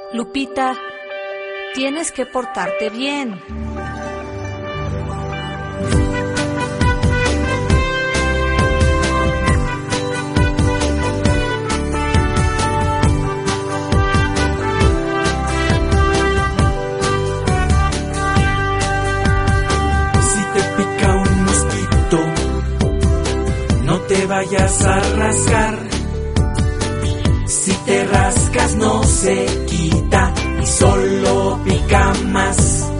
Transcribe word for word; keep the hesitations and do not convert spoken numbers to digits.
Lupita, tienes que portarte bien. Si te pica un mosquito, no te vayas a rascar. Si te rascas no se quita y solo pica más.